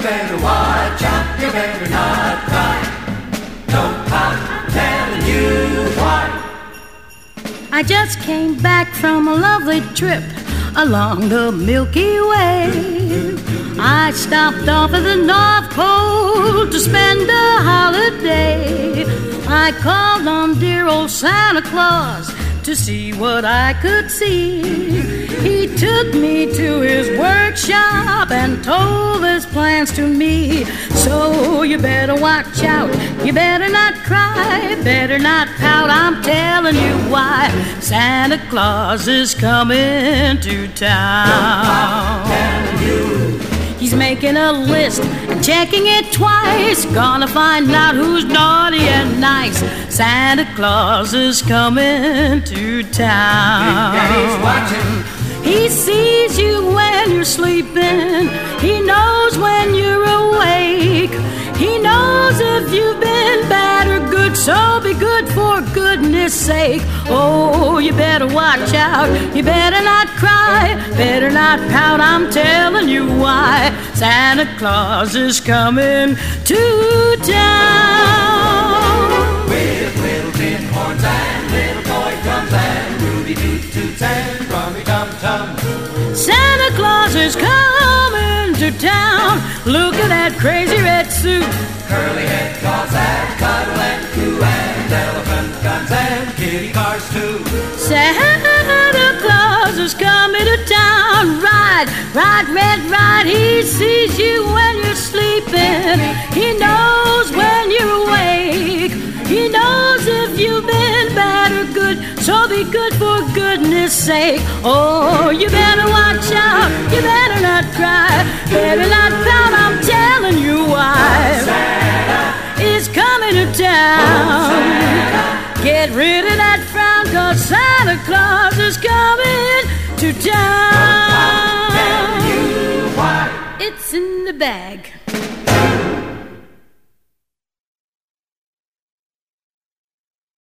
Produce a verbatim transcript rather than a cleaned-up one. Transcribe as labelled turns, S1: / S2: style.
S1: better watch out, you better not cry. Don't pout, I'm telling you why.
S2: I just came back from a lovely trip along the Milky Way. I stopped off at the North Pole to spend a holiday. I called on dear old Santa Claus to see what I could see. He took me to his workshop and told his plans to me. So you better watch out, you better not cry, better not pout, I'm telling you why. Santa Claus is coming to town. He's making a list and checking it twice, gonna find out who's naughty and nice. Santa Claus is coming to town.
S1: Big Daddy's watching.
S2: He sees you when you're sleeping. He knows when you're awake. He knows if you've been bad or good, so be good for goodness sake. Oh, you better watch out, you better not cry, better not pout, I'm telling you why. Santa Claus is coming to town.
S1: With little tin horns and little toy drums and Ruby toot toots and rummy tum tum.
S2: Santa Claus is coming to town. Look at that crazy red suit,
S1: curly head dolls that cuddle and coo, and elephant guns and kitty cars too.
S2: Santa Claus is coming to town. Ride, ride, red, ride. He sees you when you're sleeping. He knows when you're awake. He knows if you've been bad or good, so be good for goodness sake. Oh, you better watch out, you better not cry, better not pout, I'm telling you why.
S1: Santa
S2: is coming to town.
S1: Santa.
S2: Get rid of that frown, 'cause Santa Claus is coming to town.